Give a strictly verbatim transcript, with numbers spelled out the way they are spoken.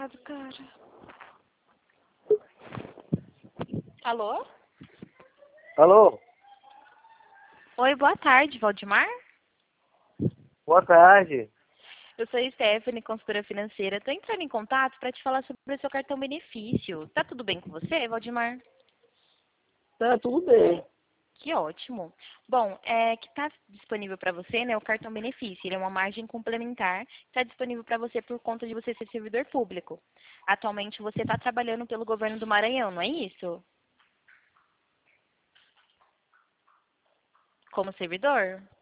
Coitado, cara. Alô? Alô? Oi, boa tarde, Valdemar. Boa tarde. Eu sou a Stephanie, consultora financeira. Estou entrando em contato para te falar sobre o seu cartão benefício. Tá tudo bem com você, Valdemar? Tá tudo bem. Que ótimo. Bom, é que está disponível para você, né, o cartão benefício. Ele é uma margem complementar, está disponível para você por conta de você ser servidor público. Atualmente você está trabalhando pelo governo do Maranhão, não é isso? Como servidor?